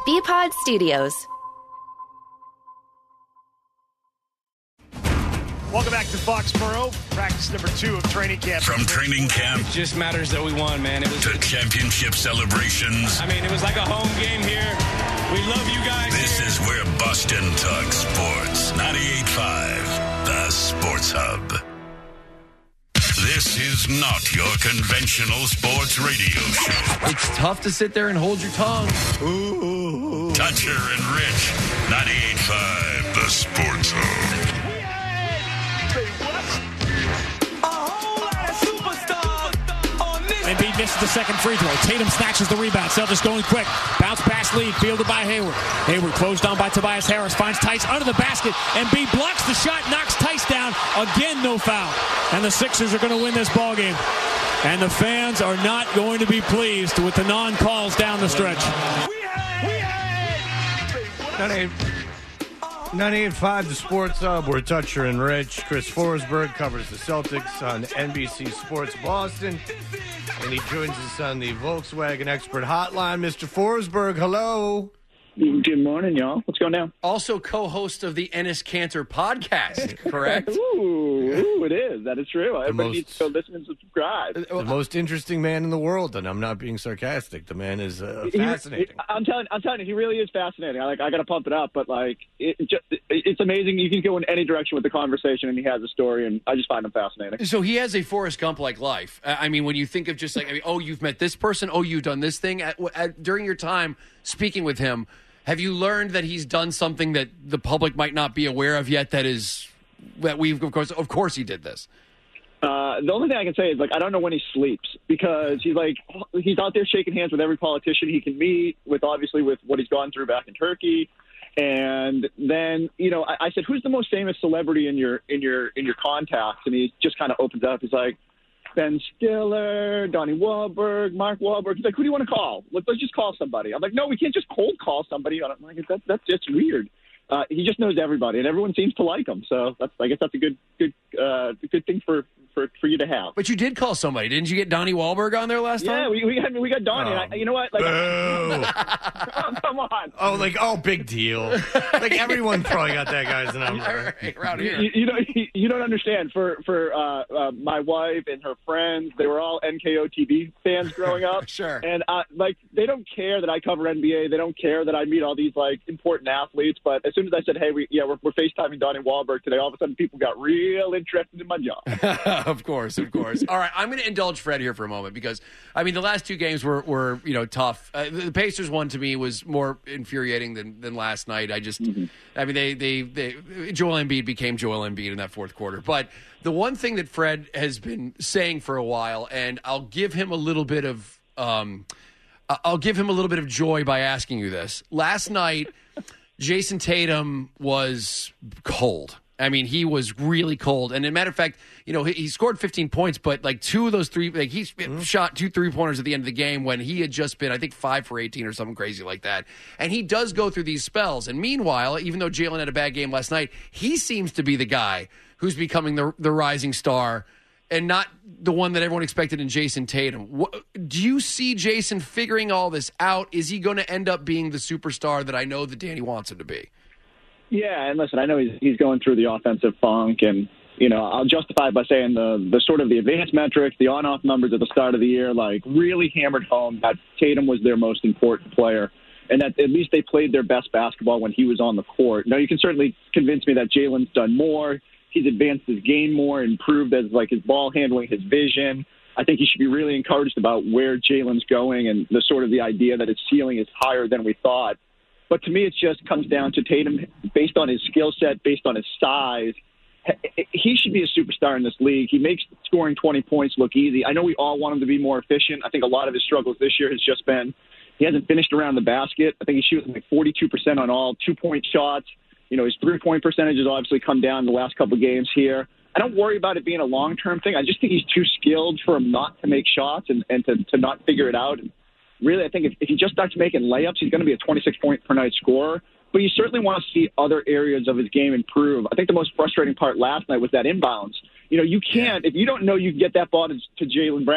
BPod Studios. Welcome back to Foxborough. Practice number 2 of training camp. From training camp, it just matters that we won, man. It was to championship celebrations. I mean, it was like a home game here. We love you guys. This is where Boston talks sports. 98.5, the Sports Hub. This is not your conventional sports radio show. It's tough to sit there and hold your tongue. Ooh. Toucher and Rich, 98.5, the Sports Hub. Embiid misses the second free throw. Tatum snatches the rebound. Celtics going quick. Bounce pass lead. Fielded by Hayward. Hayward closed down by Tobias Harris. Finds Tice under the basket. Embiid blocks the shot. Knocks Tice down. Again, no foul. And the Sixers are going to win this ballgame. And the fans are not going to be pleased with the non-calls down the stretch. 98.5, the Sports Hub. We're Toucher and Rich. Chris Forsberg covers the Celtics on NBC Sports Boston. And he joins us on the Volkswagen Expert Hotline. Mr. Forsberg, hello. Good morning, y'all. What's going down? Also co-host of the Ennis Cantor podcast, correct? Ooh, it is. That is true. Everybody needs to go listen and subscribe. The most interesting man in the world, and I'm not being sarcastic. The man is fascinating. I'm telling you, he really is fascinating. I got to pump it up, but it's amazing. You can go in any direction with the conversation, and he has a story, and I just find him fascinating. So he has a Forrest Gump-like life. I mean, when you think of just you've met this person, you've done this thing. During your time speaking with him, have you learned that he's done something that the public might not be aware of yet? Of course he did this. The only thing I can say is, I don't know when he sleeps, because he's out there shaking hands with every politician he can meet, with what he's gone through back in Turkey. And then, I said, who's the most famous celebrity in your contacts? And he just kind of opens up. He's like, Ben Stiller, Donnie Wahlberg, Mark Wahlberg. He's like, who do you want to call? Let's just call somebody. I'm like, no, we can't just cold call somebody. I'm like, that's just weird. He just knows everybody, and everyone seems to like him. So I guess that's a good thing for you to have. But you did call somebody, didn't you? Get Donnie Wahlberg on there last time? Yeah, we got Donnie. You know what? Come on. Big deal. Everyone probably got that guy's number around here. You don't understand. For my wife and her friends, they were all NKO TV fans growing up. Sure. And they don't care that I cover NBA. They don't care that I meet all these important athletes. But as soon as I said, hey, we're FaceTiming Donnie Wahlberg today, all of a sudden people got real interested in my job. Of course. All right, I'm going to indulge Fred here for a moment because, the last two games were tough. The Pacers one, to me, was more infuriating than last night. Joel Embiid became Joel Embiid in that fourth quarter. But the one thing that Fred has been saying for a while, and I'll give him a little bit of joy by asking you this. Last night, Jason Tatum was cold. He was really cold. And as a matter of fact, he scored 15 points, but two of those three, he shot 2 3-pointers at the end of the game when he had just been, 5 for 18 or something crazy like that. And he does go through these spells. And meanwhile, even though Jalen had a bad game last night, he seems to be the guy who's becoming the rising star and not the one that everyone expected in Jason Tatum. Do you see Jason figuring all this out? Is he going to end up being the superstar that I know that Danny wants him to be? Yeah, and listen, I know he's going through the offensive funk, and I'll justify it by saying the sort of the advanced metrics, the on-off numbers at the start of the year, really hammered home that Tatum was their most important player, and that at least they played their best basketball when he was on the court. Now, you can certainly convince me that Jalen's done more. He's advanced his game more, improved as his ball handling, his vision. I think he should be really encouraged about where Jalen's going and the sort of the idea that his ceiling is higher than we thought. But to me, it just comes down to Tatum, based on his skill set, based on his size. He should be a superstar in this league. He makes scoring 20 points look easy. I know we all want him to be more efficient. I think a lot of his struggles this year has just been he hasn't finished around the basket. I think he's shooting 42% on all 2-point shots. His 3-point percentage has obviously come down the last couple of games here. I don't worry about it being a long-term thing. I just think he's too skilled for him not to make shots and to not figure it out. Really, I think if he just starts making layups, he's going to be a 26-point-per-night scorer. But you certainly want to see other areas of his game improve. I think the most frustrating part last night was that inbounds. You can't, if you don't know you can get that ball to Jaylen Brown,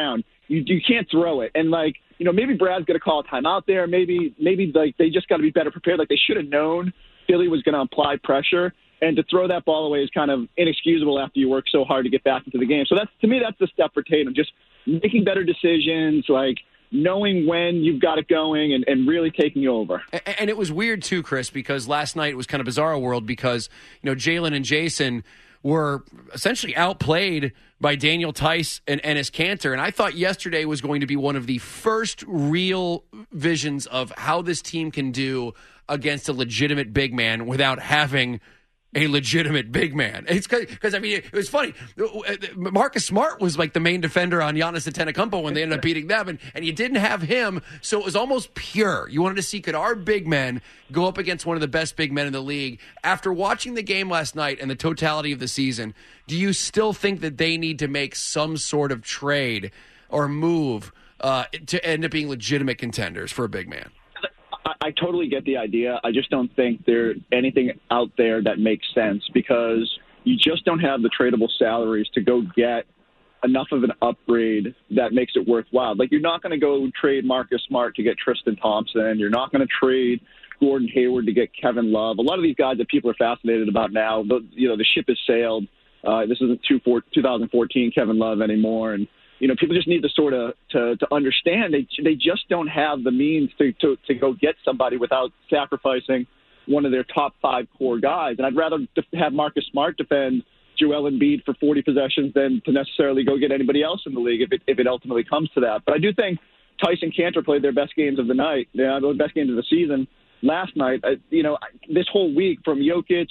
you can't throw it. And, like, you know, maybe Brad's going to call a timeout there. Maybe like they just got to be better prepared. Like, they should have known Philly was going to apply pressure. And to throw that ball away is kind of inexcusable after you work so hard to get back into the game. So to me, that's the step for Tatum. Just making better decisions, like knowing when you've got it going and really taking over. And it was weird, too, Chris, because last night it was kind of bizarro world because, you know, Jalen and Jason were essentially outplayed by Daniel Tice and Enes Kanter. And I thought yesterday was going to be one of the first real visions of how this team can do against a legitimate big man without having a legitimate big man. It's because, I mean, it was funny. Marcus Smart was like the main defender on Giannis Antetokounmpo when they ended up beating them, and you didn't have him, so it was almost pure. You wanted to see, could our big men go up against one of the best big men in the league? After watching the game last night and the totality of the season, do you still think that they need to make some sort of trade or move to end up being legitimate contenders for a big man? I totally get the idea. I just don't think there's anything out there that makes sense because you just don't have the tradable salaries to go get enough of an upgrade that makes it worthwhile. Like, you're not going to go trade Marcus Smart to get Tristan Thompson. You're not going to trade Gordon Hayward to get Kevin Love. A lot of these guys that people are fascinated about now, the ship has sailed. This isn't 2014 Kevin Love anymore. And, you know, people just need to sort of to understand they just don't have the means to go get somebody without sacrificing one of their top 5 core guys. And I'd rather have Marcus Smart defend Joel Embiid for 40 possessions than to necessarily go get anybody else in the league if it ultimately comes to that. But I do think Tyson Kanter played their best games of the night, the best games of the season last night. This whole week from Jokic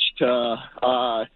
to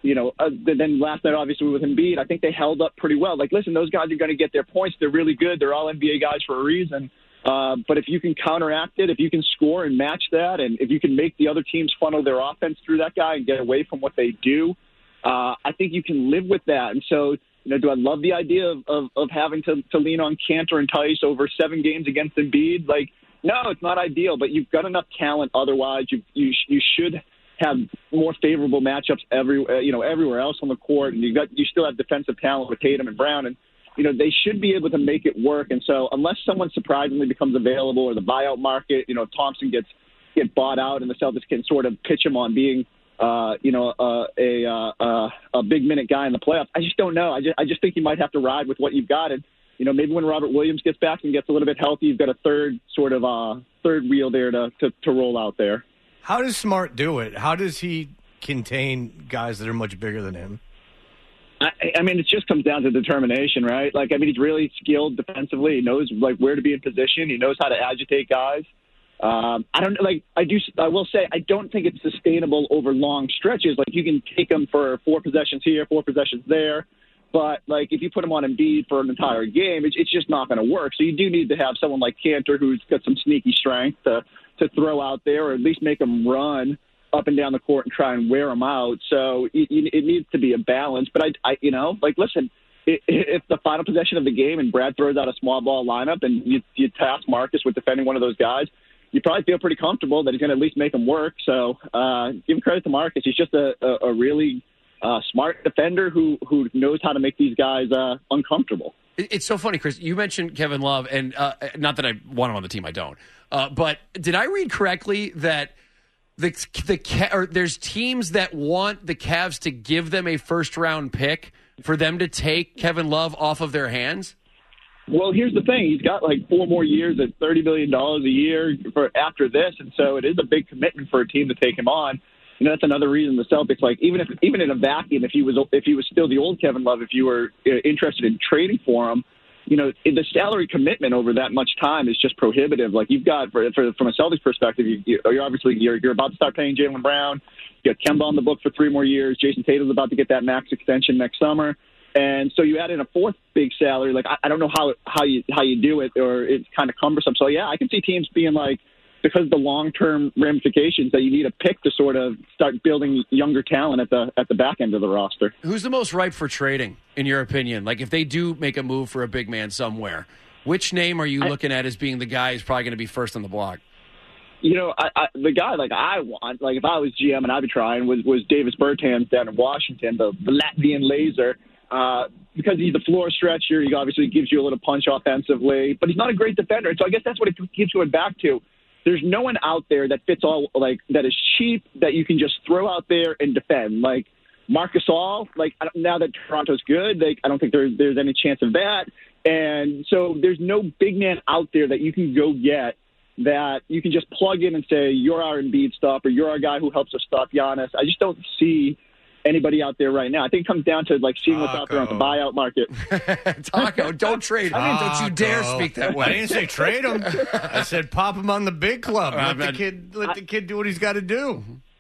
then last night, obviously, with Embiid, I think they held up pretty well. Like, listen, those guys are going to get their points. They're really good. They're all NBA guys for a reason. But if you can counteract it, if you can score and match that, and if you can make the other teams funnel their offense through that guy and get away from what they do, I think you can live with that. And so, you know, do I love the idea of having to lean on Kanter and Tice over 7 games against Embiid? Like, no, it's not ideal, but you've got enough talent otherwise. You should have more favorable matchups everywhere else on the court, and you still have defensive talent with Tatum and Brown, and you know they should be able to make it work. And so, unless someone surprisingly becomes available, or the buyout market, if Thompson gets bought out, and the Celtics can sort of pitch him on being, a big minute guy in the playoffs, I just don't know. I just think you might have to ride with what you've got, and maybe when Robert Williams gets back and gets a little bit healthy, you've got a third wheel there to roll out there. How does Smart do it? How does he contain guys that are much bigger than him? I mean, it just comes down to determination, right? Like, I mean, he's really skilled defensively. He knows where to be in position. He knows how to agitate guys. I will say, I don't think it's sustainable over long stretches. Like, you can take him for 4 possessions here, 4 possessions there. But, like, if you put him on Embiid for an entire game, it's just not going to work. So you do need to have someone like Kanter who's got some sneaky strength to throw out there, or at least make them run up and down the court and try and wear them out. So it needs to be a balance. But listen, if the final possession of the game and Brad throws out a small ball lineup and you task Marcus with defending one of those guys, you probably feel pretty comfortable that he's going to at least make them work. So give him credit to Marcus. He's just a really smart defender who knows how to make these guys uncomfortable. It's so funny, Chris. You mentioned Kevin Love, and not that I want him on the team. I don't. But did I read correctly that there's teams that want the Cavs to give them a first-round pick for them to take Kevin Love off of their hands? Well, here's the thing. He's got like 4 more years at $30 million a year after this, and so it is a big commitment for a team to take him on. That's another reason the Celtics, like, even in a vacuum, if he was still the old Kevin Love, if you were interested in trading for him, the salary commitment over that much time is just prohibitive. Like, you've got, from a Celtics perspective, you're obviously about to start paying Jaylen Brown. You got Kemba on the book for 3 more years. Jason Tatum's about to get that max extension next summer. And so you add in a 4th big salary. Like, I don't know how you do it, or it's kind of cumbersome. So, yeah, I can see teams being like, because of the long-term ramifications, that you need a pick to sort of start building younger talent at the back end of the roster. Who's the most ripe for trading, in your opinion? Like, if they do make a move for a big man somewhere, which name are you looking at as being the guy who's probably going to be first on the block? The guy I want, like if I was GM and I'd be trying, was Davis Bertans down in Washington, the Latvian laser. because he's a floor stretcher, he obviously gives you a little punch offensively, but he's not a great defender. So I guess that's what it keeps going back to. There's no one out there that fits all, like, that is cheap that you can just throw out there and defend. Like Marc Gasol, like, now that Toronto's good, like, I don't think there's any chance of that. And so there's no big man out there that you can go get that you can just plug in and say, you're our Embiid stopper, you're our guy who helps us stop Giannis. I just don't see anybody out there right now. I think it comes down to, like, seeing what's out there on the buyout market. Taco, don't trade. Don't you dare speak that way. I didn't say trade him. I said pop him on the big club. Let the kid do what he's got to do.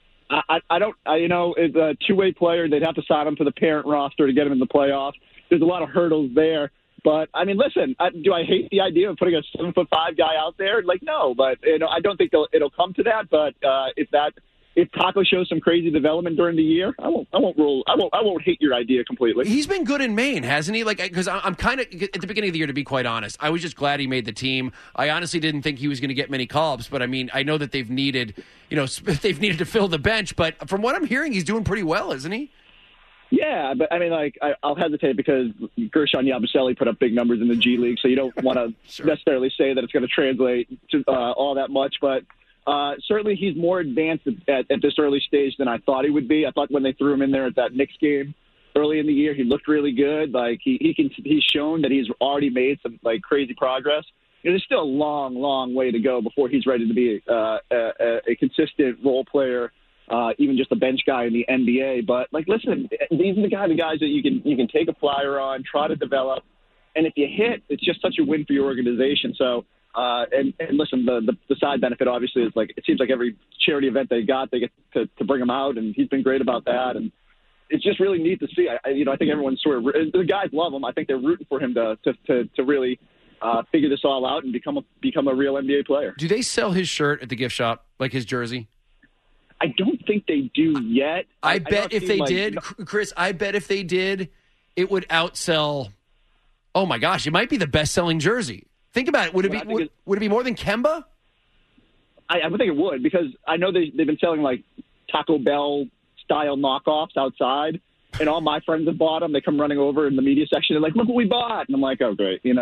It's a two-way player. They'd have to sign him for the parent roster to get him in the playoffs. There's a lot of hurdles there. But, I mean, listen, do I hate the idea of putting a 7'5" guy out there? Like, no, but, I don't think it'll come to that. But if Taco shows some crazy development during the year, I won't hate your idea completely. He's been good in Maine, hasn't he? Like, because I'm kind of at the beginning of the year, to be quite honest, I was just glad he made the team. I honestly didn't think he was going to get many call-ups, but I mean, I know that they've needed to fill the bench. But from what I'm hearing, he's doing pretty well, isn't he? Yeah, but I mean, like, I'll hesitate because Gershon Yabusele put up big numbers in the G League, so you don't want to necessarily say that it's going to translate to all that much. But certainly he's more advanced at this early stage than I thought he would be. I thought when they threw him in there at that Knicks game early in the year, he looked really good. Like, he's shown that he's already made some, like, crazy progress. There's still a long, long way to go before he's ready to be a consistent role player. Even just a bench guy in the NBA. But, like, listen, these are the guys that you can take a flyer on, try to develop, and if you hit, it's just such a win for your organization. So, and listen, the side benefit obviously is, like, it seems like every charity event they get to bring him out, and he's been great about that. And it's just really neat to see. I think everyone's sort of, the guys love him. I think they're rooting for him to really figure this all out and become a real NBA player. Do they sell his shirt at the gift shop, like his jersey? I don't think they do yet. I bet if they did, Chris, it would outsell. Oh my gosh, it might be the best-selling jersey. Think about it. Would it be more than Kemba? I would think it would, because I know they've been selling, like, Taco Bell style knockoffs outside, and all my friends have bought them. They come running over in the media section and like, look what we bought, and I'm like, oh great, and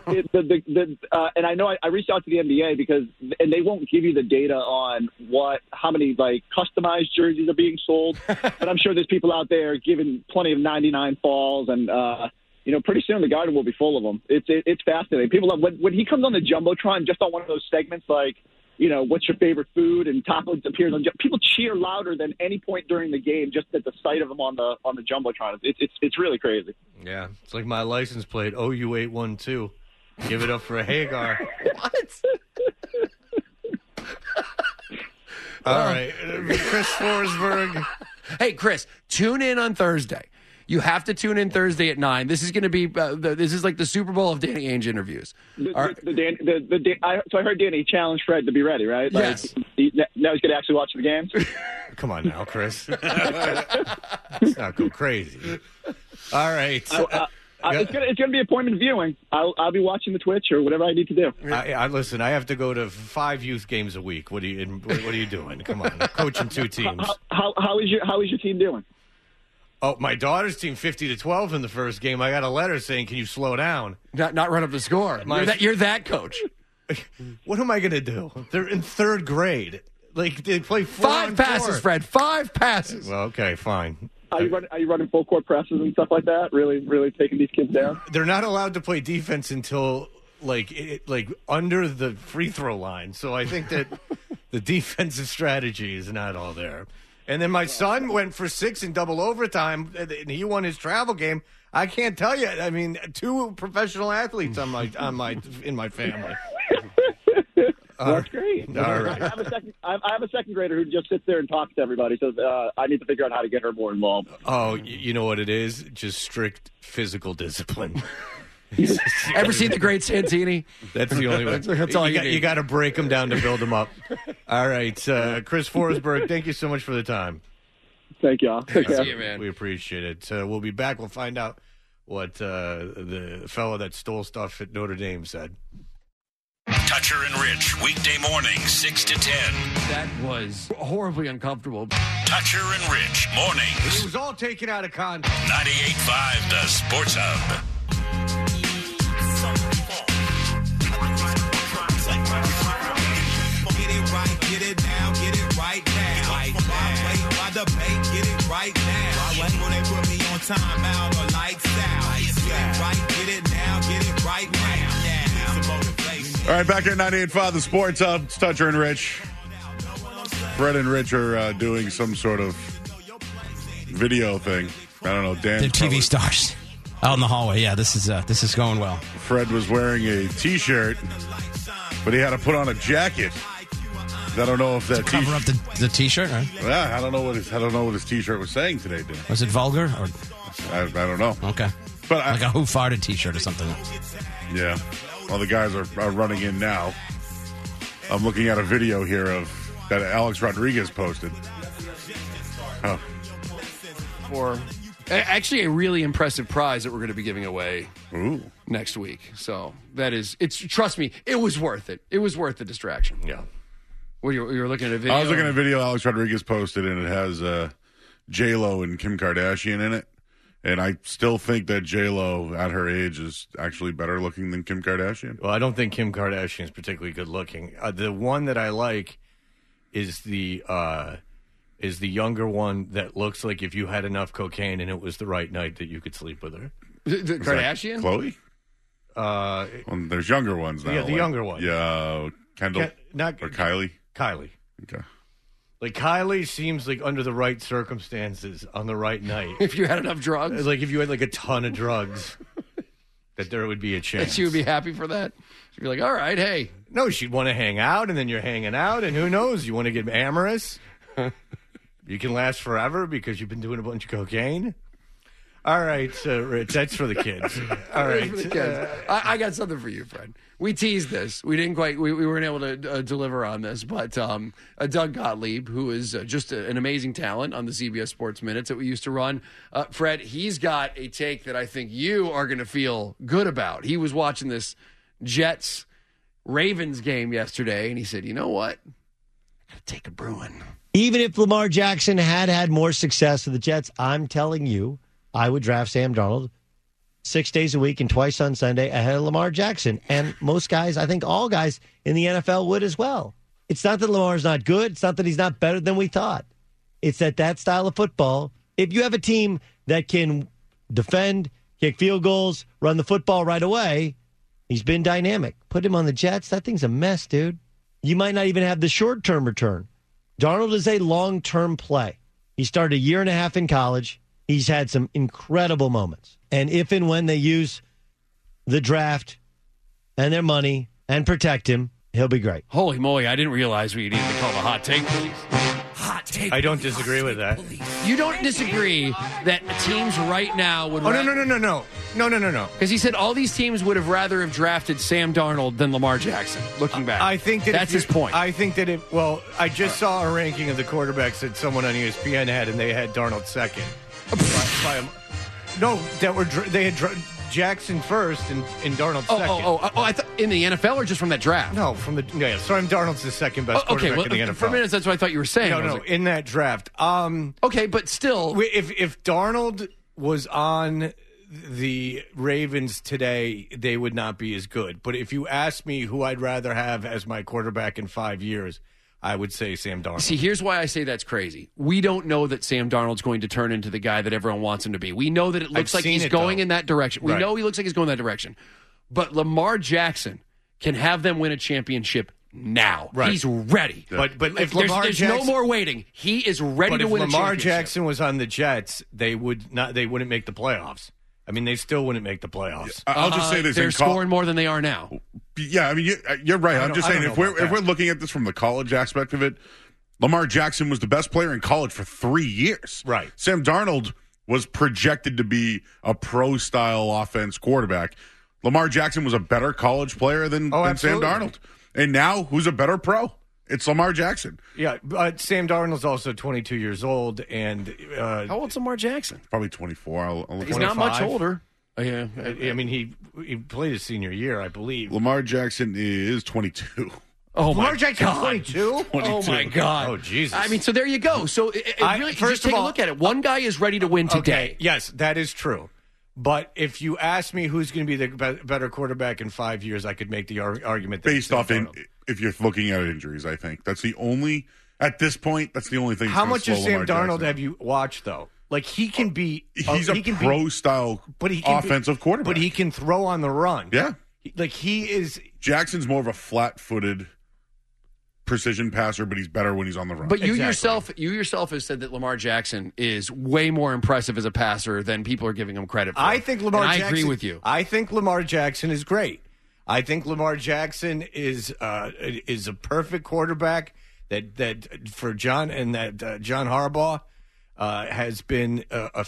I know I reached out to the NBA and they won't give you the data on how many, like, customized jerseys are being sold, but I'm sure there's people out there giving plenty of 99 falls, and pretty soon the Garden will be full of them. It's fascinating. People love when he comes on the Jumbotron, just on one of those segments like, what's your favorite food? And Taco appears on. People cheer louder than any point during the game just at the sight of him on the Jumbotron. It's really crazy. Yeah, it's like my license plate OU812. Give it up for a Hagar. What? All right, Chris Forsberg. Hey, Chris, tune in on Thursday. You have to tune in Thursday at 9. This is going to be this is like the Super Bowl of Danny Ainge interviews. So I heard Danny challenged Fred to be ready, right? Yes. Now he's going to actually watch the games. Come on now, Chris. Let's not go crazy. All right. It's going to be appointment viewing. I'll be watching the Twitch or whatever I need to do. Listen, I have to go to 5 youth games a week. What are you doing? Come on, I'm coaching 2 teams. How is your team doing? Oh, my daughter's team 50-12 in the first game. I got a letter saying, "Can you slow down? Not run up the score." You're that coach. What am I going to do? They're in 3rd grade. Like, they play 5 passes, Fred. 5 passes. Well, okay, fine. Are you running full court presses and stuff like that? Really, really taking these kids down? They're not allowed to play defense until like under the free throw line. So I think that the defensive strategy is not all there. And then my son went for 6 in double overtime, and he won his travel game. I can't tell you. I mean, 2 professional athletes in my family. That's great. All right. I have a second grader who just sits there and talks to everybody. So I need to figure out how to get her more involved. Oh, you know what it is? Just strict physical discipline. Ever seen The Great Santini? That's the only way. That's all you need. You got to break them down to build them up. All right. Chris Forsberg, thank you so much for the time. Thank y'all. See you, man. We appreciate it. We'll be back. We'll find out what the fellow that stole stuff at Notre Dame said. Toucher and Rich, weekday mornings, 6 to 10. That was horribly uncomfortable. Toucher and Rich, It mornings. was all taken out of context. 98.5 The Sports Hub. Get it right, get it now, get it right now. Right now. Wait by the bank, get it right now. When they put me on time out or lights out. Get it right, get it now, get it right now. Some motivation. All right, back at 98.5 The Sports Hub. It's Toucher and Rich. Fred and Rich are doing some sort of video thing. I don't know, Dan. They're TV stars out in the hallway. Yeah, this is going well. Fred was wearing a T-shirt, but he had to put on a jacket. I don't know if that Cover up the T-shirt, right? Yeah, I don't know what his T-shirt was saying today, Dan. Was it vulgar? Or I don't know. okay, But like a Who Farted T-shirt or something. Yeah. Well, the guys are running in now. I'm looking at a video here of that Alex Rodriguez posted. Oh. For actually a really impressive prize that we're going to be giving away Ooh. next week. So trust me, it was worth it. It was worth the distraction. Yeah. What you were looking at a video? I was looking at a video Alex Rodriguez posted, and it has J-Lo and Kim Kardashian in it. And I still think that J-Lo, at her age, is actually better looking than Kim Kardashian. Well, I don't think Kim Kardashian is particularly good looking. The one that I like is the younger one that looks like if you had enough cocaine and it was the right night that you could sleep with her. The Kardashian? Chloe? Well, there's younger ones now. Yeah, the younger one. Yeah, Kendall or Kylie? Kylie. Okay. Like, Kylie seems like under the right circumstances on the right night. If you had enough drugs? Like, if you had, like, a ton of drugs, that there would be a chance. That she would be happy for that? She'd be like, all right, hey. No, she'd want to hang out, and then you're hanging out, and who knows? You want to get amorous? You can last forever because you've been doing a bunch of cocaine? All right, Rich, that's for the kids. All right. For the kids. I got something for you, Fred. We teased this. We didn't quite. We weren't able to deliver on this, but Doug Gottlieb, who is just an amazing talent on the CBS Sports Minutes that we used to run, Fred, he's got a take that I think you are going to feel good about. He was watching this Jets-Ravens game yesterday, and he said, "You know what? I got to take a brewing." Even if Lamar Jackson had more success with the Jets, I'm telling you, I would draft Sam Darnold 6 days a week and twice on Sunday ahead of Lamar Jackson. And most guys, I think all guys in the NFL would as well. It's not that Lamar's not good. It's not that he's not better than we thought. It's that style of football, if you have a team that can defend, kick field goals, run the football right away, he's been dynamic. Put him on the Jets. That thing's a mess, dude. You might not even have the short-term return. Darnold is a long-term play. He started a year and a half in college. He's had some incredible moments. And if and when they use the draft and their money and protect him, he'll be great. Holy moly, I didn't realize we needed to call the hot take police. Hot take. I don't disagree with that. You don't disagree that teams right now would... Oh, no. Because he said all these teams would have rather have drafted Sam Darnold than Lamar Jackson, looking back. I think that that's his point. I think that I just saw a ranking of the quarterbacks that someone on ESPN had, and they had Darnold second. They had Jackson first and Darnold second. I thought in the NFL or just from that draft? No, Sorry, Darnold's the second best quarterback in the NFL. For minutes, that's what I thought you were saying. No, in that draft. Okay, but still. If Darnold was on the Ravens today, they would not be as good. But if you ask me who I'd rather have as my quarterback in 5 years, I would say Sam Darnold. See, here's why I say that's crazy. We don't know that Sam Darnold's going to turn into the guy that everyone wants him to be. We know that it looks like he's going in that direction. We know he looks like he's going in that direction. But Lamar Jackson can have them win a championship now. Right. He's ready. But if there's no more waiting. He is ready to win a championship. But if Lamar Jackson was on the Jets, they wouldn't make the playoffs. I mean, they still wouldn't make the playoffs. I'll just say this: they're scoring more than they are now. Yeah, I mean, you're right. I'm just saying if we're looking at this from the college aspect of it, Lamar Jackson was the best player in college for 3 years. Right. Sam Darnold was projected to be a pro-style offense quarterback. Lamar Jackson was a better college player than Sam Darnold. And now, who's a better pro? It's Lamar Jackson. Yeah, but Sam Darnold's also 22 years old. And how old's Lamar Jackson? Probably 24. He's not much older. Oh, yeah. I mean, he played his senior year, I believe. Lamar Jackson is 22. Oh, Lamar my Jackson, God. 22? Oh, my God. Oh, Jesus. I mean, so there you go. So really, first just take of all, a look at it. One guy is ready to win today. Okay, yes, that is true. But if you ask me who's going to be the better quarterback in 5 years, I could make the argument that Based off if you're looking at injuries, I think. That's the only, at this point, that's the only thing. How much of Sam Lamar Darnold Jackson. have you watched, though? Like, he can be... He's a pro-style offensive quarterback. But he can throw on the run. Yeah. Like, he is... Jackson's more of a flat-footed precision passer, but he's better when he's on the run. But you yourself have said that Lamar Jackson is way more impressive as a passer than people are giving him credit for. I think Lamar Jackson... I agree with you. I think Lamar Jackson is great. I think Lamar Jackson is a perfect quarterback that for John and that John Harbaugh has been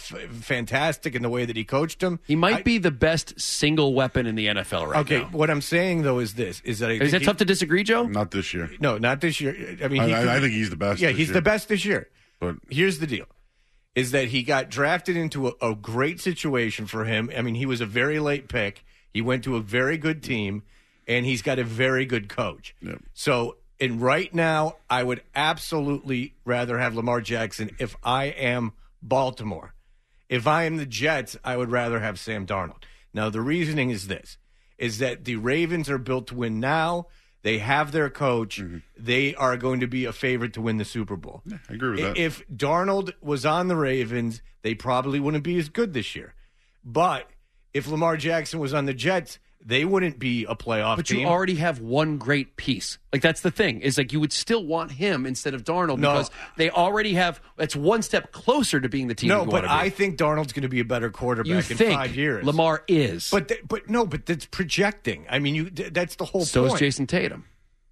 fantastic in the way that he coached him. He might be the best single weapon in the NFL right now. Okay, what I'm saying though is this: is that tough to disagree, Joe? Not this year. No, not this year. I mean, I think he's the best. Yeah, this he's year. the best this year. But here's the deal: is that he got drafted into a great situation for him. I mean, he was a very late pick. He went to a very good team, and he's got a very good coach. Yep. So. And right now, I would absolutely rather have Lamar Jackson if I am Baltimore. If I am the Jets, I would rather have Sam Darnold. Now, the reasoning is this, is that the Ravens are built to win now. They have their coach. Mm-hmm. They are going to be a favorite to win the Super Bowl. Yeah, I agree with that. If Darnold was on the Ravens, they probably wouldn't be as good this year. But if Lamar Jackson was on the Jets, they wouldn't be a playoff but team. You already have one great piece. Like, that's the thing, is like you would still want him instead of Darnold because they already have, that's one step closer to being the team you want to be. I think Darnold's going to be a better quarterback in 5 years. Lamar is. But that's projecting. I mean, that's the whole so point. is Jason Tatum.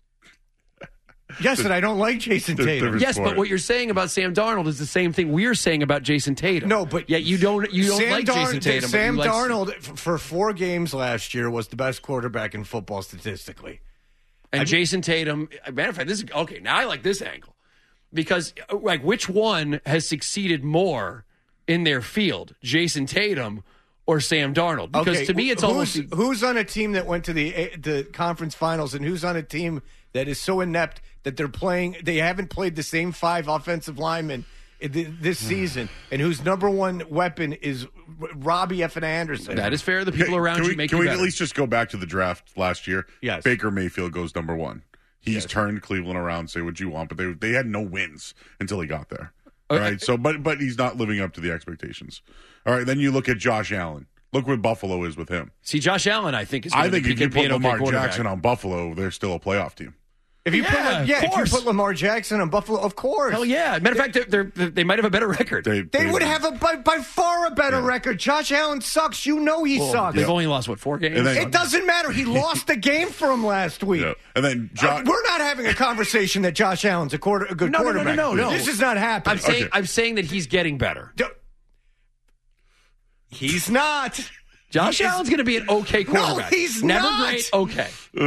Yes, and I don't like Jason Tatum. Yes, but what you're saying about Sam Darnold is the same thing we're saying about Jason Tatum. No, but yet you don't like Jason Tatum. Sam Darnold for 4 games last year was the best quarterback in football statistically. And Jason Tatum, matter of fact, this is okay. Now I like this angle because like which one has succeeded more in their field, Jason Tatum or Sam Darnold? Because to me, it's almost who's on a team that went to the conference finals and who's on a team that is so inept that they haven't played the same 5 offensive linemen this season, and whose number one weapon is Robbie Effin Anderson. That is fair. The people around you make you better. Can we at least just go back to the draft last year? Yes. Baker Mayfield goes number 1. He's turned Cleveland around, say what you want, but they had no wins until he got there. All right. So, but he's not living up to the expectations. All right. Then you look at Josh Allen. Look what Buffalo is with him. See, Josh Allen, I think is. I think if you put Lamar Jackson on Buffalo, they're still a playoff team. If you put Lamar Jackson on Buffalo, of course. Hell yeah. Matter of fact, they might have a better record. They would have by far a better record. Josh Allen sucks. You know he sucks. They've only lost, 4 games? It doesn't matter. He lost the game for him last week. Yeah. And then we're not having a conversation that Josh Allen's a good quarterback. No. This is not happening. I'm saying that he's getting better. He's not. Josh Allen's going to be an okay quarterback. No, he's never not. great. Okay.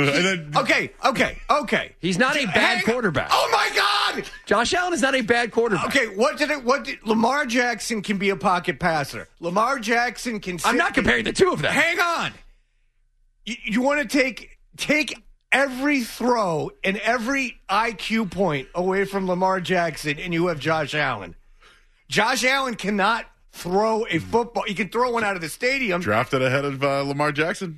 Okay. He's not a bad quarterback. Oh my God! Josh Allen is not a bad quarterback. Okay, what did Lamar Jackson can be a pocket passer. Lamar Jackson can. I'm not comparing the two of them. Hang on. You want to take every throw and every IQ point away from Lamar Jackson, and you have Josh Allen. Josh Allen cannot throw a football. He can throw one out of the stadium. Drafted ahead of Lamar Jackson.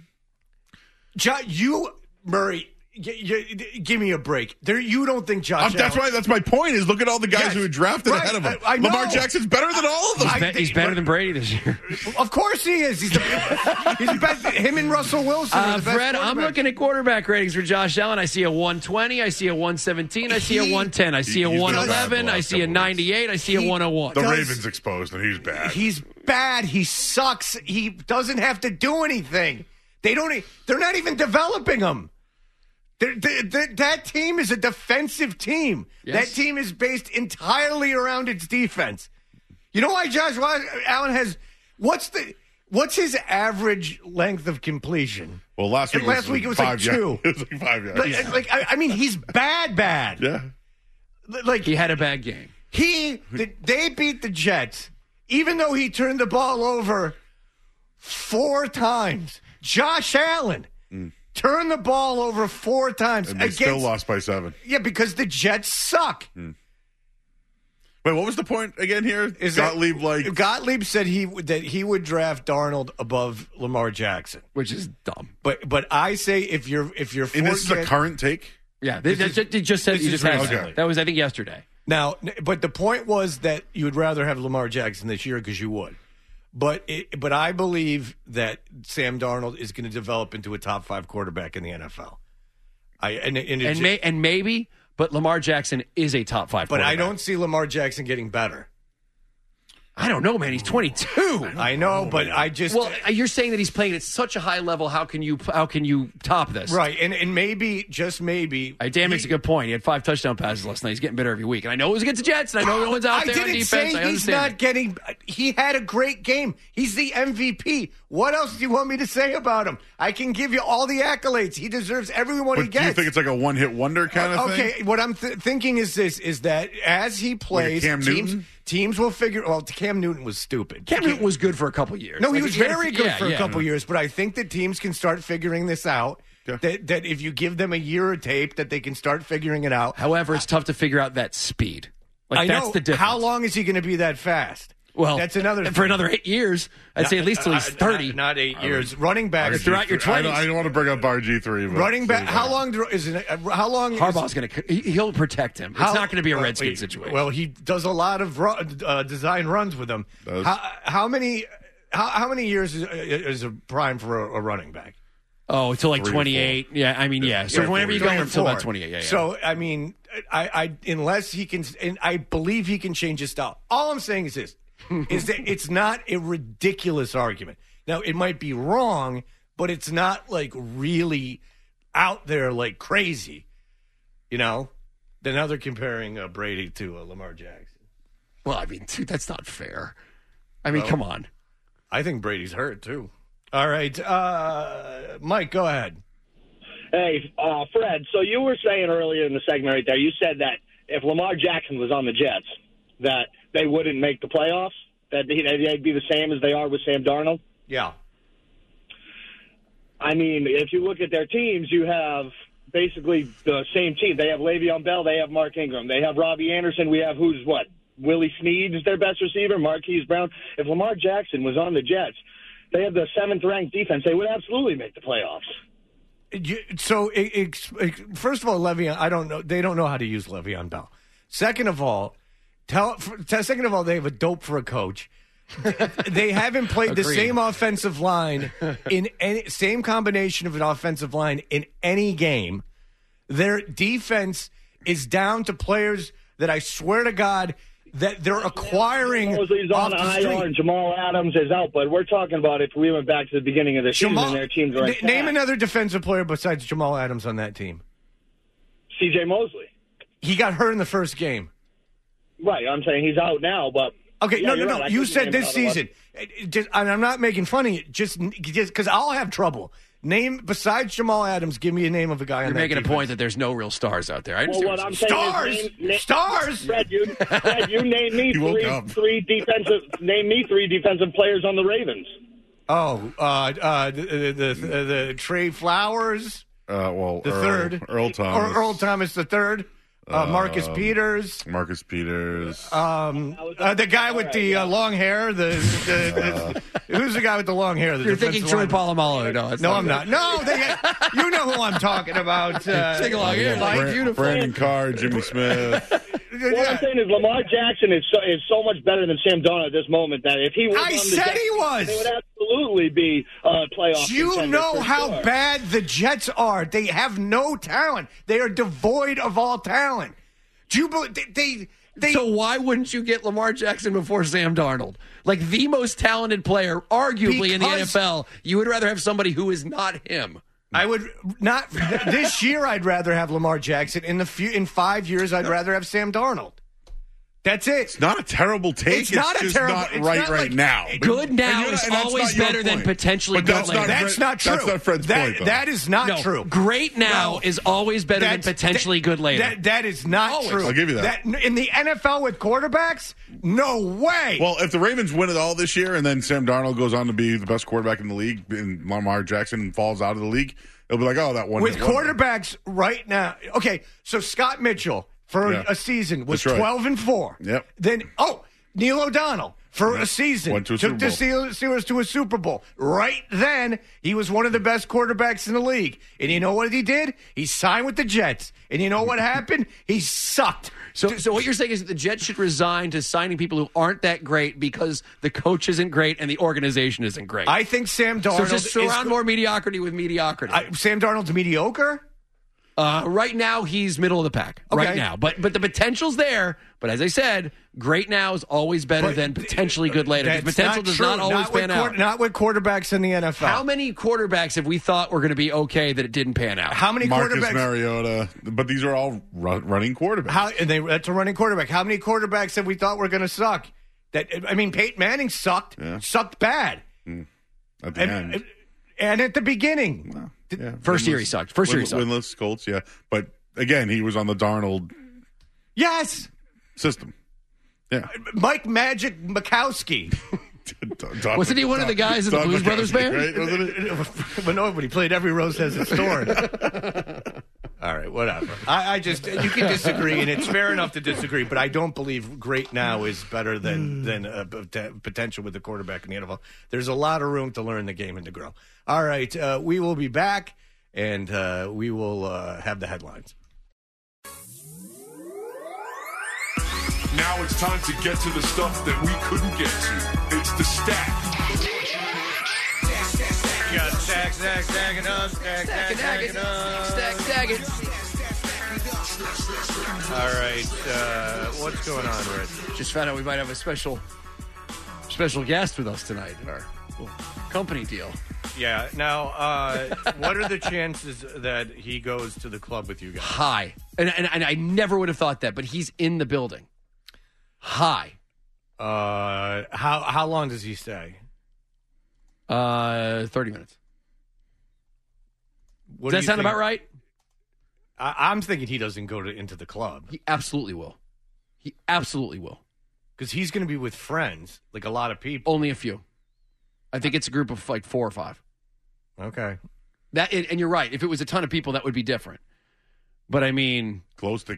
Murray, give me a break. You don't think Josh Allen... That's my point is look at all the guys who are drafted ahead of him. Lamar Jackson's better than all of them. He's better than Brady this year. Of course he is. He's the best. Him and Russell Wilson are the best. Fred, I'm looking at quarterback ratings for Josh Allen. I see a 120. I see a 117. I see a 110. I see a 111. I see a 98. I see a 101. The Ravens exposed, and he's bad. He's bad. He sucks. He doesn't have to do anything. They're not even developing him. That team is a defensive team. Yes. That team is based entirely around its defense. You know why Josh Allen has what's his average length of completion? Well, last week it was like 2. It was like 5 yards. I mean, he's bad. Yeah. Like he had a bad game. They beat the Jets, even though he turned the ball over 4 times. Josh Allen turned the ball over 4 times. And they still lost by 7. Yeah, because the Jets suck. Wait, what was the point again here? Gottlieb said that he would draft Darnold above Lamar Jackson, which is dumb. But I say if you're and this is a current take. Yeah, they just said you just had that. That was, I think, yesterday. Now, but the point was that you would rather have Lamar Jackson this year because you would. But I believe that Sam Darnold is going to develop into a top 5 quarterback in the NFL. Maybe, but Lamar Jackson is a top 5 quarterback. But I don't see Lamar Jackson getting better. I don't know, man. He's 22. I know, but I just... Well, you're saying that he's playing at such a high level. How can you top this? Right, and maybe, just maybe... Dan makes a good point. He had 5 touchdown passes last night. He's getting better every week. And I know it was against the Jets, and I know no one's out there on defense. I didn't say he's not getting... He had a great game. He's the MVP. What else do you want me to say about him? I can give you all the accolades. He deserves everyone he gets. Do you think it's like a one-hit wonder kind of thing? Okay, what I'm thinking is this, is that as he plays... Like Cam Newton? Teams will figure... Well, Cam Newton was stupid. Cam Newton was good for a couple years. No, he was very good for a couple years, but I think that teams can start figuring this out, that if you give them a year of tape, that they can start figuring it out. However, it's tough to figure out that speed. That's the difference. How long is he going to be that fast? Well, that's another for another 8 years. I'd say at least till he's 30. Not 8 years. Running back throughout your 20s. I don't want to bring up RG3. But running back. How long is it? How long? Harbaugh's going to. He'll protect him. It's not going to be a Redskin situation. Well, he does a lot of design runs with them. How many years is a prime for a running back? Oh, until like 28. Yeah, I mean, yeah. So whenever you go until about 28. Yeah. So I mean, I unless he can, and I believe he can change his style. All I'm saying is this. Is that it's not a ridiculous argument. Now, it might be wrong, but it's not like really out there like crazy, Then now they're comparing Brady to Lamar Jackson. Well, I mean, dude, that's not fair. I mean, come on. I think Brady's hurt, too. All right. Mike, go ahead. Hey, Fred, so you were saying earlier in the segment right there, you said that if Lamar Jackson was on the Jets, that they wouldn't make the playoffs, that they'd be the same as they are with Sam Darnold? Yeah. I mean, if you look at their teams, you have basically the same team. They have Le'Veon Bell. They have Mark Ingram. They have Robbie Anderson. We have Willie Snead is their best receiver, Marquise Brown. If Lamar Jackson was on the Jets, they have the 7th-ranked defense. They would absolutely make the playoffs. So, first of all, Le'Veon, I don't know. They don't know how to use Le'Veon Bell. Second of all, they have a dope for a coach. They haven't played the same offensive line in any same combination of an offensive line in any game. Their defense is down to players that I swear to God that they're acquiring. Mosley's on IR and Jamal Adams is out, but we're talking about if we went back to the beginning of the season, their teams are name another defensive player besides Jamal Adams on that team. C.J. Mosley. He got hurt in the first game. Right, I'm saying he's out now, but... Okay, no. Right. You said this season. And I'm not making fun of you, just because I'll have trouble. Name, besides Jamal Adams, give me a name of a guy on that You're making defense. a point that there's no real stars out there. What I'm saying is Stars! Fred, you name me three defensive players on the Ravens. Oh, the Trey Flowers. The third. Earl Thomas. Earl Thomas the third. Marcus Peters. The guy with the long hair. Who's the guy with the long hair? You're thinking Troy Polamalu. No, I'm not. No, you know who I'm talking about. Take a long hair. Beautiful. Brandon Carr, Jimmy Smith. What I'm saying is Lamar Jackson is so much better than Sam Darnold at this moment that if he was on the Jets, he was. They would absolutely be playoff. You know how bad the Jets are. They have no talent. They are devoid of all talent. Do you believe So why wouldn't you get Lamar Jackson before Sam Darnold? Like the most talented player, arguably in the NFL, you would rather have somebody who is not him. I would not this year. I'd rather have Lamar Jackson. In 5 years, I'd rather have Sam Darnold. That's it. It's not a terrible take. It's not just terrible. not it's right not right like, now. Good now is always better than potentially good later. That's not true. That's not Fred's point, though. That is not true. Great now is always better than potentially good later. That is not true. I'll give you that. In the NFL with quarterbacks, no way. Well, if the Ravens win it all this year and then Sam Darnold goes on to be the best quarterback in the league and Lamar Jackson falls out of the league, it'll be like, oh, that one. With quarterbacks right now. Okay, so Scott Mitchell for a season was 12-4. Yep. Then, Neil O'Donnell for a season went to a took the Steelers to a Super Bowl. Right then, he was one of the best quarterbacks in the league. And you know what he did? He signed with the Jets. And you know what happened? He sucked. So what you're saying is that the Jets should resign to signing people who aren't that great because the coach isn't great and the organization isn't great. I think Sam Darnold. So just surround more mediocrity with mediocrity. Sam Darnold's mediocre? Right now, he's middle of the pack. Okay. Right now. But the potential's there. But as I said, great now is always better than potentially good later. Because potential does not always pan out. Not with quarterbacks in the NFL. How many quarterbacks have we thought were going to be okay that it didn't pan out? How many Marcus quarterbacks? Mariota. But these are all running quarterbacks. That's a running quarterback. How many quarterbacks have we thought were going to suck? Peyton Manning sucked. Yeah. Sucked bad. At the end. And at the beginning. First year he sucked. Winless Colts, yeah. But again, he was on the Darnold system. Yeah. Mike Magic Mikowski. Wasn't he one of the guys in the Blues Brothers band? Right? Wasn't it? But no, but he played Every Rose Has Its Thorn. All right, whatever. I just, you can disagree, and it's fair enough to disagree, but I don't believe great now is better than potential with the quarterback in the NFL. There's a lot of room to learn the game and to grow. All right, we will be back, and we will have the headlines. Now it's time to get to the stuff that we couldn't get to. It's the stack. You got stack it up. All right, what's going on, Rich? Just found out we might have a special guest with us tonight in our company deal. Yeah. Now, what are the chances that he goes to the club with you guys? High. And I never would have thought that, but he's in the building. High. How long does he stay? 30 minutes. Does that sound about right? I'm thinking he doesn't go into the club. He absolutely will. Because he's going to be with friends, like a lot of people. Only a few. I think it's a group of like 4 or 5. Okay. And you're right. If it was a ton of people, that would be different. But I mean... Glow stick.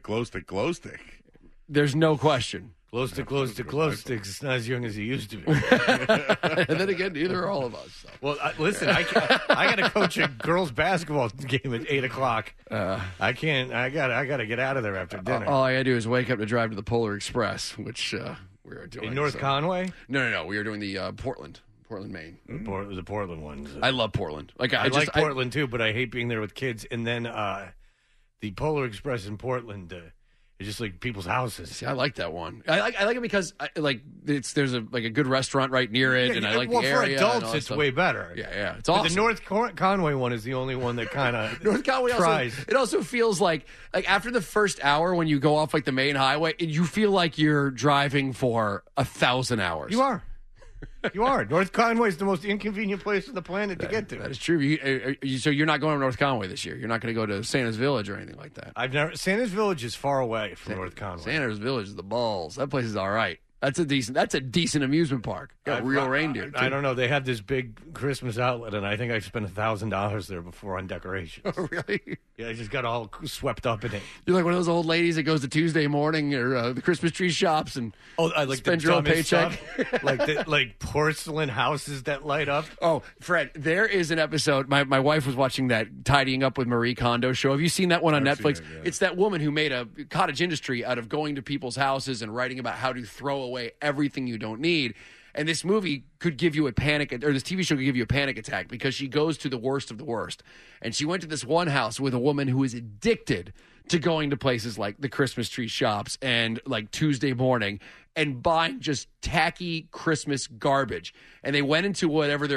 There's no question. Glow stick. It's not as young as he used to be. And then again, neither are all of us. So. Well, listen, I got to coach a girls' basketball game at 8:00. I can't. I got to get out of there after dinner. All I got to do is wake up to drive to the Polar Express, which we are doing. In North Conway? No. We are doing the Portland, Maine. The Portland ones. I love Portland. I like Portland, too, but I hate being there with kids. And then the Polar Express in Portland... It's just like people's houses. See, I like that one. I like it because there's a good restaurant right near it, and I like the area. For adults, it's way better. Yeah, it's awesome. The North Conway one is the only one that kind of North Conway tries. It also feels like after the first hour when you go off like the main highway, you feel like you're driving for 1,000 hours. You are. North Conway is the most inconvenient place on the planet to get to. That is true. So you're not going to North Conway this year. You're not going to go to Santa's Village or anything like that. Santa's Village is far away from North Conway. Santa's Village is the balls. That place is all right. That's a decent amusement park. Got real reindeer. I don't know. They have this big Christmas outlet, and I think I spent $1,000 there before on decorations. Oh, really? Yeah, I just got all swept up in it. You're like one of those old ladies that goes to Tuesday morning or the Christmas tree shops and I like spend your own paycheck. like porcelain houses that light up. Oh, Fred, there is an episode. My wife was watching that Tidying Up with Marie Kondo show. Have you seen that one on Netflix? It's that woman who made a cottage industry out of going to people's houses and writing about how to throw away everything you don't need. And this movie could give you a panic, or this TV show could give you a panic attack because she goes to the worst of the worst. And she went to this one house with a woman who is addicted to going to places like the Christmas tree shops and like Tuesday morning and buying just tacky Christmas garbage. And they went into whatever their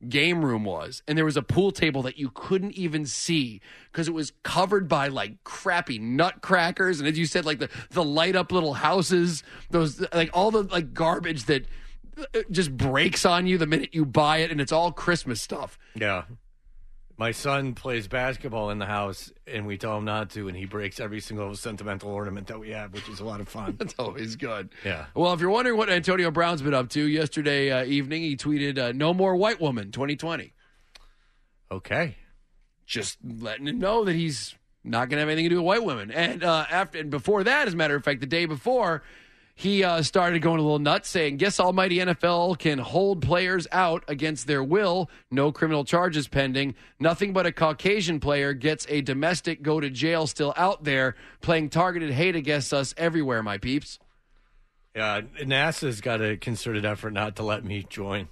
game room was, and there was a pool table that you couldn't even see because it was covered by like crappy nutcrackers, and as you said, like the light up little houses, those like all the like garbage that just breaks on you the minute you buy it, and it's all Christmas stuff. Yeah. My son plays basketball in the house, and we tell him not to, and he breaks every single sentimental ornament that we have, which is a lot of fun. That's always good. Yeah. Well, if you're wondering what Antonio Brown's been up to, yesterday evening he tweeted, "No more white woman 2020." Okay. Just letting him know that he's not going to have anything to do with white women. And before that, as a matter of fact, the day before, he started going a little nuts, saying, "Guess almighty NFL can hold players out against their will. No criminal charges pending. Nothing but a Caucasian player gets a domestic go to jail still out there, playing targeted hate against us everywhere, my peeps." Yeah, NASA's got a concerted effort not to let me join.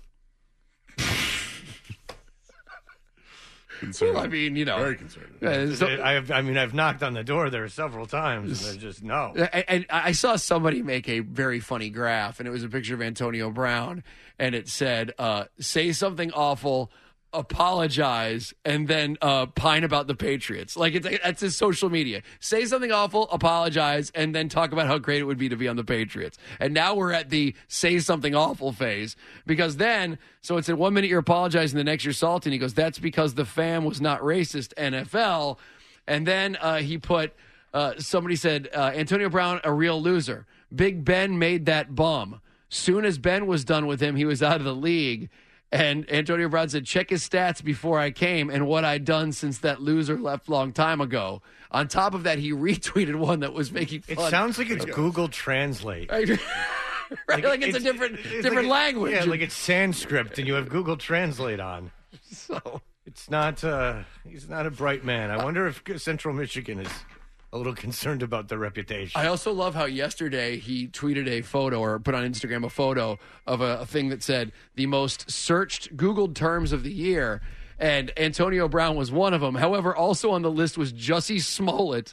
Concerned. Well, I mean, you know. Very concerned. I've knocked on the door there several times, and they're just no. And I saw somebody make a very funny graph, and it was a picture of Antonio Brown, and it said, "Say something awful, apologize, and then pine about the Patriots." Like that's his social media. Say something awful, apologize, and then talk about how great it would be to be on the Patriots. And now we're at the say something awful phase, because then, so it's in 1 minute you're apologizing, the next you're salty, and he goes, "That's because the fam was not racist, NFL." And then he put, somebody said, "Antonio Brown, a real loser. Big Ben made that bum. Soon as Ben was done with him, he was out of the league." And Antonio Brown said, "Check his stats before I came and what I'd done since that loser left long time ago." On top of that, he retweeted one that was making fun. It sounds like it's Google Translate. Right, like it's a different language. Yeah, like it's Sanskrit, and you have Google Translate on. So it's not. He's not a bright man. I wonder if Central Michigan is a little concerned about their reputation. I also love how yesterday he tweeted a photo or put on Instagram a photo of a thing that said the most searched Googled terms of the year, and Antonio Brown was one of them. However, also on the list was Jussie Smollett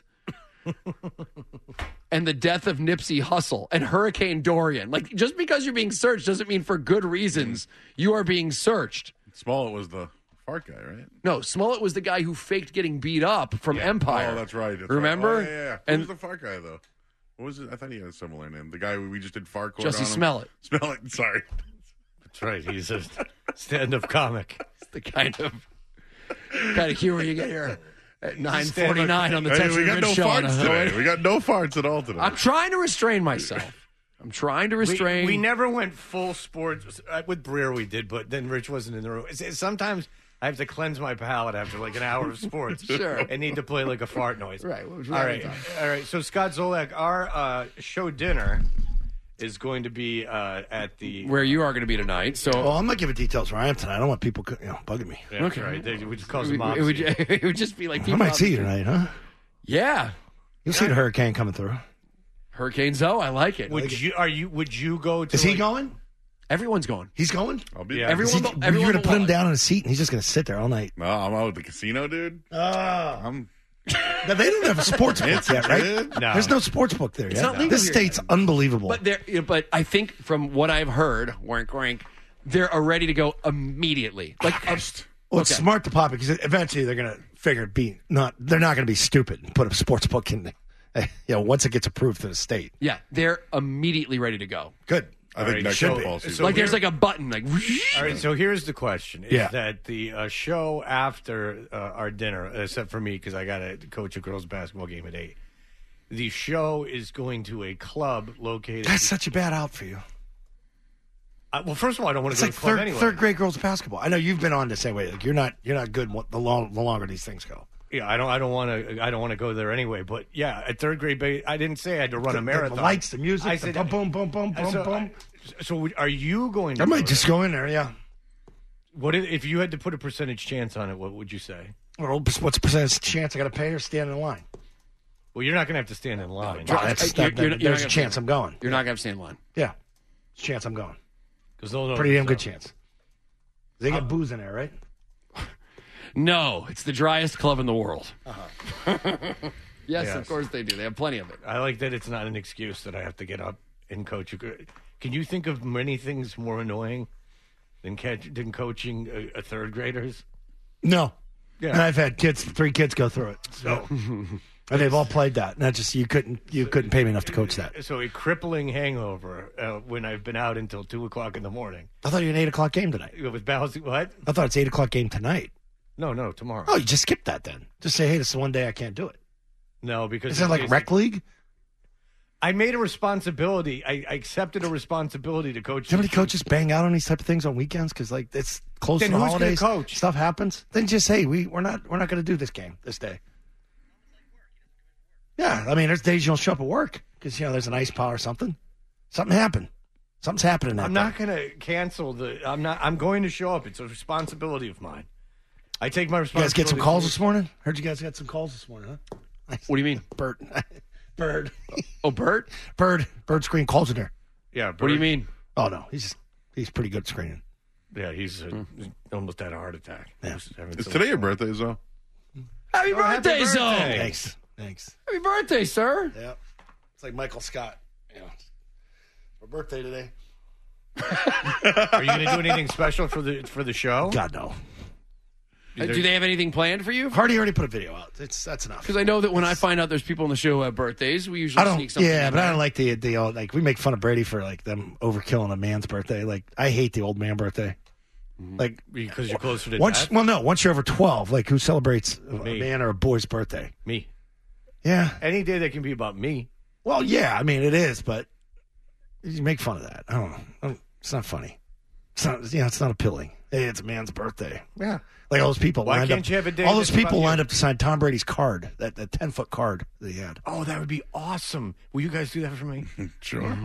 and the death of Nipsey Hussle and Hurricane Dorian. Like, just because you're being searched doesn't mean for good reasons you are being searched. Smollett was the fart guy, right? No, Smollett was the guy who faked getting beat up from Empire. Oh, that's right. Remember? Right. Oh, yeah. And who's the fart guy, though? What was it? I thought he had a similar name. The guy we just did fart court Jussie on him. Smollett. Smollett, sorry. That's right. He's a stand-up comic. It's the kind of humor you get here at 9:49 on the Texas We got no show. farts today. We got no farts at all today. I'm trying to restrain myself. We never went full sports. With Breer we did, but then Rich wasn't in the room. Sometimes I have to cleanse my palate after like an hour of sports. Sure. I need to play like a fart noise. Right. All right. So Scott Zolak, our show dinner is going to be at the where you are going to be tonight. So, well, I'm not giving details where I am tonight. I don't want people, bugging me. Yeah, okay. Right. We just call them it would just be like people. I might see you tonight, huh? Yeah. You'll see the hurricane coming through. Hurricane Zoe, I like it. Would you go to? Is he going? Everyone's going. He's going? I'll be there. You're going to put him down in a seat and he's just going to sit there all night. No, I'm out at the casino, dude. Now, they don't have a sports book yet, right? No. There's no sports book there It's yet. not legal This here state's unbelievable. But I think from what I've heard, wink, wink, they're ready to go immediately. Like, well, it's smart to pop it because eventually they're going to figure they're not going to be stupid and put a sports book in there. Once it gets approved to the state. Yeah, they're immediately ready to go. Good. I think next football season. Like there's like a button. Like, all right, so here's the question: is that the show after our dinner, except for me because I got to coach a girls' basketball game at 8. The show is going to a club located. That's such a bad out for you. Well, first of all, I don't want to go like to the club anyway. Third grade girls basketball. I know you've been on the same way. Like you're not good the longer these things go. Yeah, I don't want to go there anyway. But yeah, at third grade, I didn't say I had to run a marathon. The lights, the music, I said, boom, boom, boom, boom, boom. So are you going to? I might just go in there. Yeah. What if you had to put a percentage chance on it? What would you say? Well, what's the percentage chance I got to pay or stand in line? Well, you're not going to have to stand in line. There's a chance I'm going. You're not going to have to stand in line. Yeah, there's a chance I'm going. Because pretty damn good chance. They got booze in there, right? No, it's the driest club in the world. Uh-huh. Yes, of course they do. They have plenty of it. I like that it's not an excuse that I have to get up and coach. Can you think of many things more annoying Didn't coaching a third graders? No. Yeah. And I've had 3 kids go through it. So and they've all played that. Not just you couldn't pay me enough to coach that. So a crippling hangover when I've been out until 2:00 in the morning. I thought you had an 8:00 game tonight. With balancing what? I thought it's 8:00 game tonight. No, tomorrow. Oh, you just skip that then. Just say, hey, this is one day I can't do it. No, because is that like rec league? I made a responsibility. I accepted a responsibility to coach. How many coaches bang out on these type of things on weekends? Because like it's close then to the who's holidays. Gonna coach? Stuff happens. Then just say we're not going to do this game this day. Yeah, I mean, there's days you don't show up at work because there's an ice pile or something. Something happened. Something's happening. That I'm not going to cancel the. I'm going to show up. It's a responsibility of mine. I take my responsibility. You guys get some calls this morning? Heard you guys got some calls this morning, huh? What do you mean? Bert. Oh, Bert? Bird screen calls in there. Yeah, Bert. What do you mean? Oh, no. He's pretty good at screening. Yeah, he's almost had a heart attack. Yeah. It's today your birthday, Zoe? Happy birthday, Zoe! Thanks. Happy birthday, sir. Yeah. It's like Michael Scott. Yeah. My birthday today. Are you going to do anything special for the show? God, no. Do they have anything planned for you? Hardy already put a video out. That's enough. Because I know that when I find out there's people on the show who have birthdays, we usually sneak something. Yeah, in but there. I don't like the old, like we make fun of Brady for like them overkilling a man's birthday. Like I hate the old man birthday. Like because you're closer to once. death? Well, no. Once you're over 12, like who celebrates a man or a boy's birthday? Me. Yeah. Any day that can be about me. Well, yeah. I mean, it is, but you make fun of that. I don't know. It's not funny. It's not. It's not appealing. Hey, it's a man's birthday. Yeah. Like all those people. Why lined can't up, you have a day all those that's people about you? lined up to sign Tom Brady's card, that 10-foot card that he had. Oh, that would be awesome. Will you guys do that for me? Sure.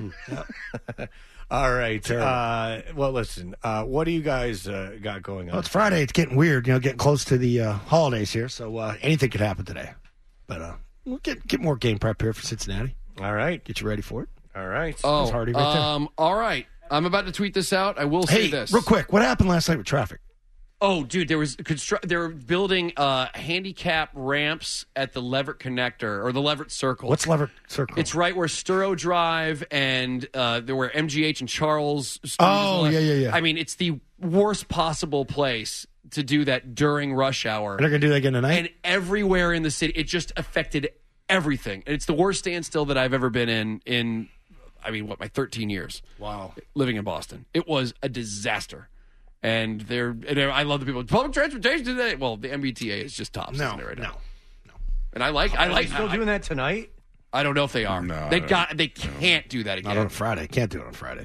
All right. Well, listen. What do you guys got going on? Well, it's Friday. It's getting weird. Getting close to the holidays here, so anything could happen today. But we'll get more game prep here for Cincinnati. All right. Get you ready for it. All right. Oh, Hardy right there. all right. I'm about to tweet this out. I will say this real quick. What happened last night with traffic? Oh, dude, they were building handicap ramps at the Leverett Connector or the Leverett Circle. What's Leverett Circle? It's right where Sturo Drive and there were MGH and Charles. Oh, yeah. I mean, it's the worst possible place to do that during rush hour. They're going to do that again tonight? And everywhere in the city, it just affected everything. And it's the worst standstill that I've ever been in, my 13 years. Wow. Living in Boston. It was a disaster. And I love the people. Public transportation today. Well, the MBTA is just tops. No. And I like. Are they still doing that tonight? I don't know if they are. No, They can't do that again. Not on a Friday. Can't do it on Friday.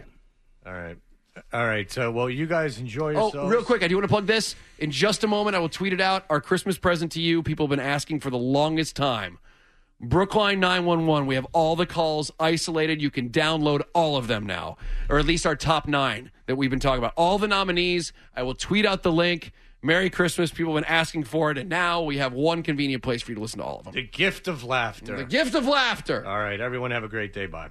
All right. So, well, you guys enjoy yourselves. Oh, real quick, I do want to plug this. In just a moment, I will tweet it out. Our Christmas present to you. People have been asking for the longest time. Brookline 911. We have all the calls isolated. You can download all of them now, or at least our top 9 that we've been talking about. All the nominees. I will tweet out the link. Merry Christmas. People have been asking for it, and now we have one convenient place for you to listen to all of them. The gift of laughter. The gift of laughter. All right, everyone have a great day. Bye.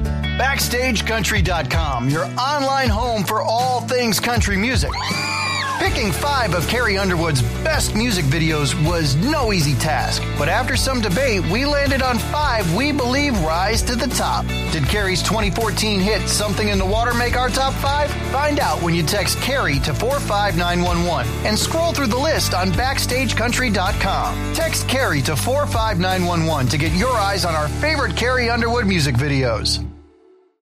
BackstageCountry.com, your online home for all things country music. Picking 5 of Carrie Underwood's best music videos was no easy task, but after some debate, we landed on 5 we believe rise to the top. Did Carrie's 2014 hit Something in the Water make our top 5? Find out when you text Carrie to 45911 and scroll through the list on BackstageCountry.com. Text Carrie to 45911 to get your eyes on our favorite Carrie Underwood music videos.